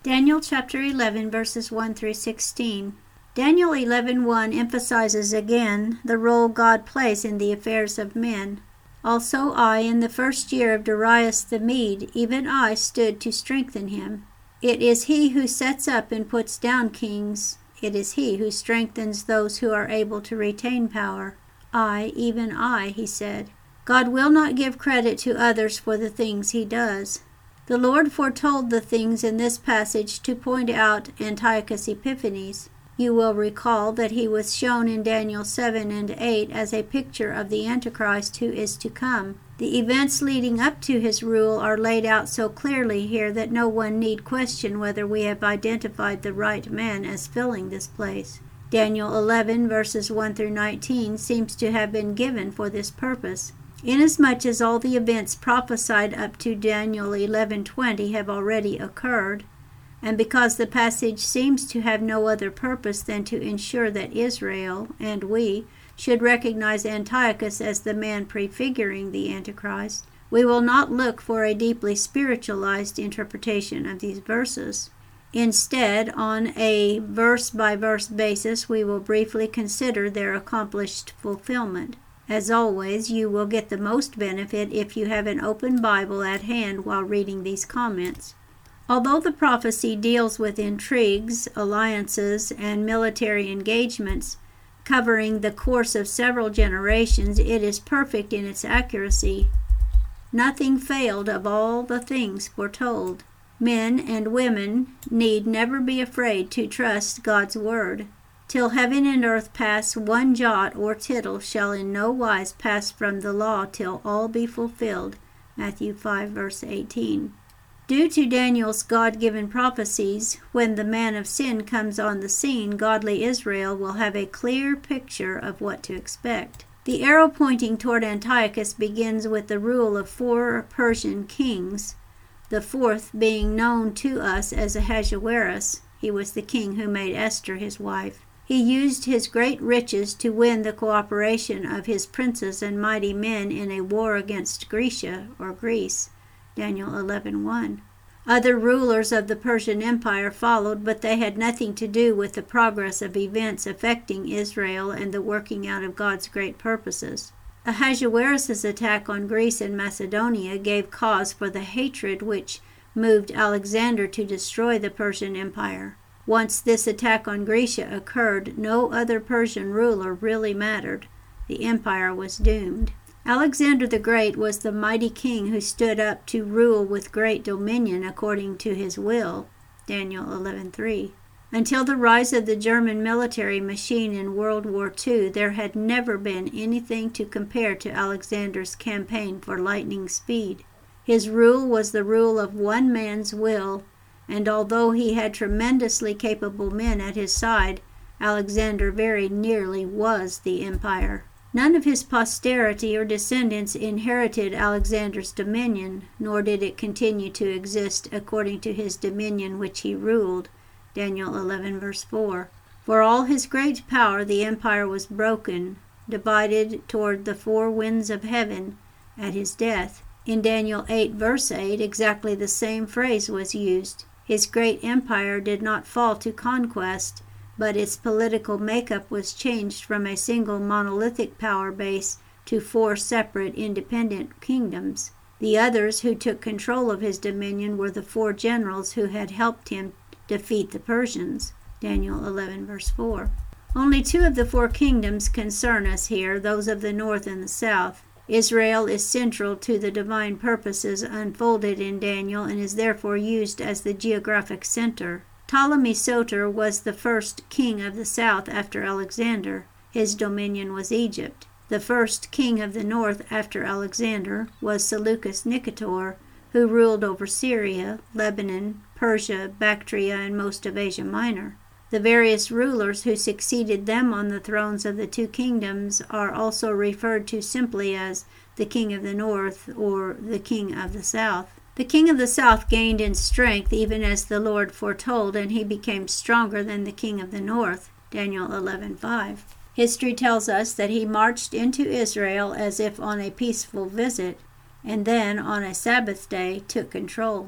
Daniel chapter 11, verses 1 through 16. Daniel 11:1 emphasizes again the role God plays in the affairs of men. Also I, in the first year of Darius the Mede, even I stood to strengthen him. It is he who sets up and puts down kings. It is he who strengthens those who are able to retain power. I, even I, he said. God will not give credit to others for the things he does. The Lord foretold the things in this passage to point out Antiochus Epiphanes. You will recall that he was shown in Daniel 7 and 8 as a picture of the Antichrist who is to come. The events leading up to his rule are laid out so clearly here that no one need question whether we have identified the right man as filling this place. Daniel 11 verses 1 through 19 seems to have been given for this purpose. Inasmuch as all the events prophesied up to Daniel 11:20 have already occurred, and because the passage seems to have no other purpose than to ensure that Israel, and we, should recognize Antiochus as the man prefiguring the Antichrist, we will not look for a deeply spiritualized interpretation of these verses. Instead, on a verse-by-verse basis, we will briefly consider their accomplished fulfillment. As always, you will get the most benefit if you have an open Bible at hand while reading these comments. Although the prophecy deals with intrigues, alliances, and military engagements, covering the course of several generations, it is perfect in its accuracy. Nothing failed of all the things foretold. Men and women need never be afraid to trust God's word. Till heaven and earth pass, one jot or tittle shall in no wise pass from the law till all be fulfilled. Matthew 5, verse 18. Due to Daniel's God-given prophecies, when the man of sin comes on the scene, godly Israel will have a clear picture of what to expect. The arrow pointing toward Antiochus begins with the rule of 4 Persian kings, the fourth being known to us as Ahasuerus. He was the king who made Esther his wife. He used his great riches to win the cooperation of his princes and mighty men in a war against Grecia, or Greece. Daniel 11:1. Other rulers of the Persian Empire followed, but they had nothing to do with the progress of events affecting Israel and the working out of God's great purposes. Ahasuerus' attack on Greece and Macedonia gave cause for the hatred which moved Alexander to destroy the Persian Empire. Once this attack on Grecia occurred, no other Persian ruler really mattered. The empire was doomed. Alexander the Great was the mighty king who stood up to rule with great dominion according to his will. Daniel 11:3. Until the rise of the German military machine in World War II, there had never been anything to compare to Alexander's campaign for lightning speed. His rule was the rule of one man's will, and although he had tremendously capable men at his side, Alexander very nearly was the empire. None of his posterity or descendants inherited Alexander's dominion, nor did it continue to exist according to his dominion which he ruled. Daniel 11, verse 4. For all his great power the empire was broken, divided toward the 4 winds of heaven at his death. In Daniel 8, verse 8, exactly the same phrase was used. His great empire did not fall to conquest, but its political makeup was changed from a single monolithic power base to 4 separate independent kingdoms. The others who took control of his dominion were the 4 generals who had helped him defeat the Persians. Daniel 11, verse 4. Only 2 of the 4 kingdoms concern us here, those of the north and the south. Israel is central to the divine purposes unfolded in Daniel and is therefore used as the geographic center. Ptolemy Soter was the first king of the south after Alexander. His dominion was Egypt. The first king of the north after Alexander was Seleucus Nicator, who ruled over Syria, Lebanon, Persia, Bactria, and most of Asia Minor. The various rulers who succeeded them on the thrones of the 2 kingdoms are also referred to simply as the king of the north or the king of the south. The king of the south gained in strength even as the Lord foretold, and he became stronger than the king of the north. Daniel 11:5. History tells us that he marched into Israel as if on a peaceful visit, and then on a Sabbath day took control.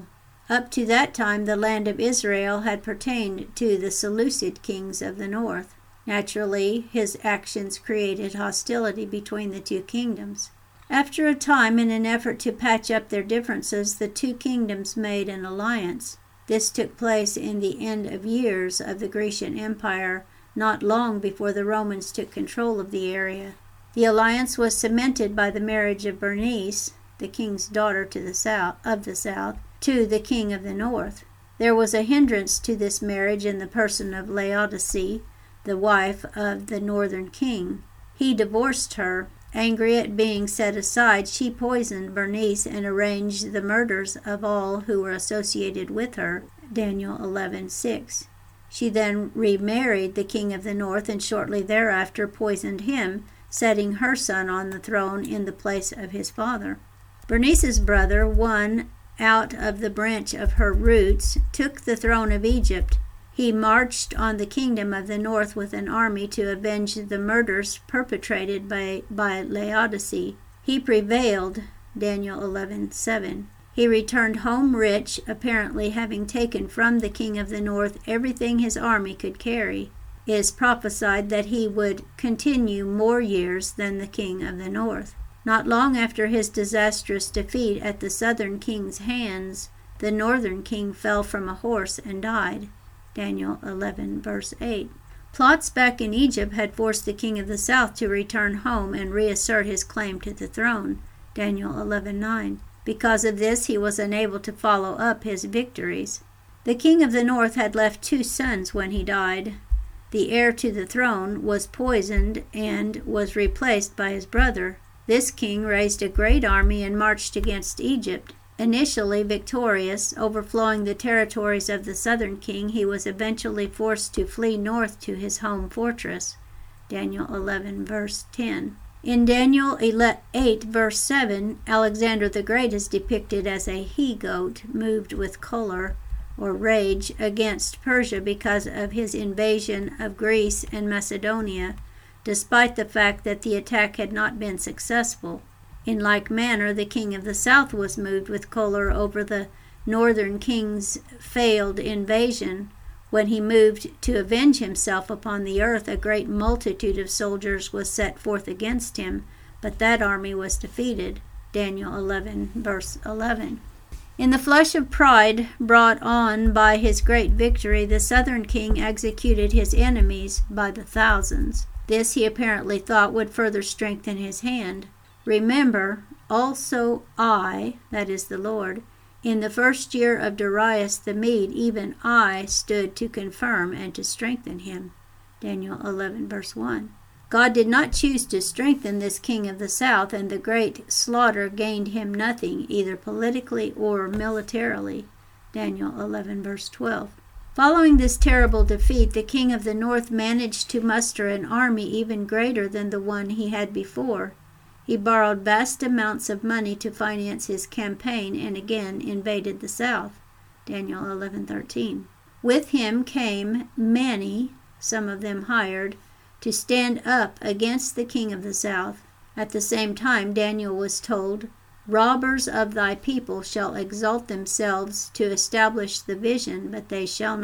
Up to that time, the land of Israel had pertained to the Seleucid kings of the north. Naturally, his actions created hostility between the two kingdoms. After a time, in an effort to patch up their differences, the two kingdoms made an alliance. This took place in the end of years of the Grecian Empire, not long before the Romans took control of the area. The alliance was cemented by the marriage of Bernice, the king's daughter of the south, to the king of the north. There was a hindrance to this marriage in the person of Laodice, the wife of the northern king. He divorced her. Angry at being set aside, she poisoned Bernice and arranged the murders of all who were associated with her. Daniel 11:6. She then remarried the king of the north and shortly thereafter poisoned him, setting her son on the throne in the place of his father. Bernice's brother, one out of the branch of her roots, took the throne of Egypt. He marched on the kingdom of the north with an army to avenge the murders perpetrated by Laodice. He prevailed. Daniel 11:7. He returned home rich, apparently having taken from the king of the north everything his army could carry. It is prophesied that he would continue more years than the king of the north. Not long after his disastrous defeat at the southern king's hands, the northern king fell from a horse and died. Daniel 11, verse 8. Plots back in Egypt had forced the king of the south to return home and reassert his claim to the throne. Daniel 11:9. Because of this, he was unable to follow up his victories. The king of the north had left 2 sons when he died. The heir to the throne was poisoned and was replaced by his brother. This king raised a great army and marched against Egypt. Initially victorious, overflowing the territories of the southern king, he was eventually forced to flee north to his home fortress. Daniel 11, verse 10. In Daniel 8, verse 7, Alexander the Great is depicted as a he-goat moved with choler or rage against Persia because of his invasion of Greece and Macedonia, despite the fact that the attack had not been successful. In like manner, the king of the south was moved with choler over the northern king's failed invasion. When he moved to avenge himself upon the earth, a great multitude of soldiers was set forth against him, but that army was defeated. Daniel 11, verse 11. In the flush of pride brought on by his great victory, the southern king executed his enemies by the thousands. This he apparently thought would further strengthen his hand. Remember, also I, that is the Lord, in the first year of Darius the Mede, even I stood to confirm and to strengthen him. Daniel 11, verse 1. God did not choose to strengthen this king of the south, and the great slaughter gained him nothing, either politically or militarily. Daniel 11, verse 12. Following this terrible defeat, the king of the north managed to muster an army even greater than the one he had before. He borrowed vast amounts of money to finance his campaign and again invaded the south. Daniel 11:13. With him came many, some of them hired, to stand up against the king of the south. At the same time, Daniel was told, "Robbers of thy people shall exalt themselves to establish the vision, but they shall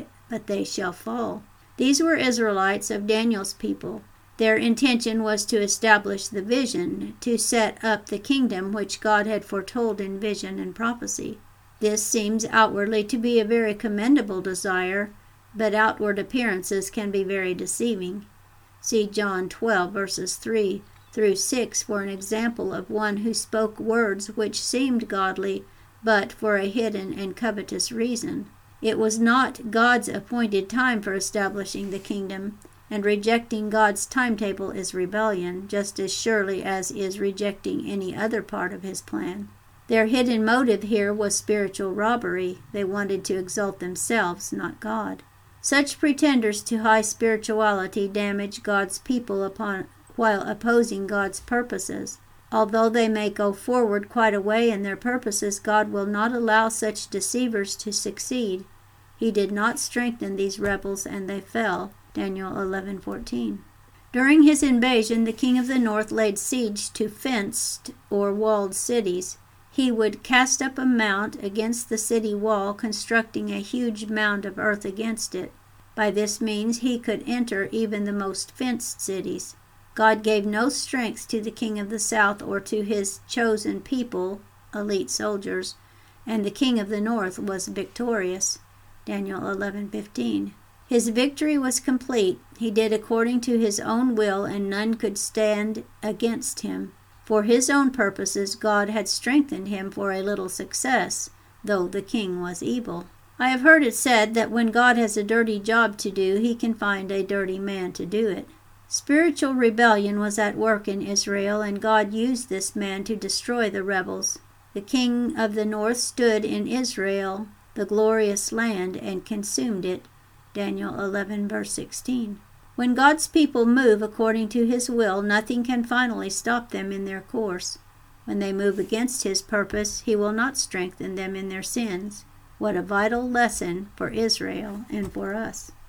fall." These were Israelites of Daniel's people. Their intention was to establish the vision, to set up the kingdom which God had foretold in vision and prophecy. This seems outwardly to be a very commendable desire, but outward appearances can be very deceiving. See John 12, verses 3 through 6 for an example of one who spoke words which seemed godly, but for a hidden and covetous reason. It was not God's appointed time for establishing the kingdom, and rejecting God's timetable is rebellion, just as surely as is rejecting any other part of his plan. Their hidden motive here was spiritual robbery. They wanted to exalt themselves, not God. Such pretenders to high spirituality damage God's people while opposing God's purposes. Although they may go forward quite a way in their purposes, God will not allow such deceivers to succeed. He did not strengthen these rebels, and they fell. Daniel 11:14. During his invasion, the king of the north laid siege to fenced or walled cities. He would cast up a mount against the city wall, constructing a huge mound of earth against it. By this means he could enter even the most fenced cities. God gave no strength to the king of the south or to his chosen people, elite soldiers, and the king of the north was victorious. Daniel 11:15. His victory was complete. He did according to his own will, and none could stand against him. For his own purposes, God had strengthened him for a little success, though the king was evil. I have heard it said that when God has a dirty job to do, he can find a dirty man to do it. Spiritual rebellion was at work in Israel, and God used this man to destroy the rebels. The king of the north stood in Israel, the glorious land, and consumed it. Daniel 11, verse 16. When God's people move according to his will, nothing can finally stop them in their course. When they move against his purpose, he will not strengthen them in their sins. What a vital lesson for Israel and for us.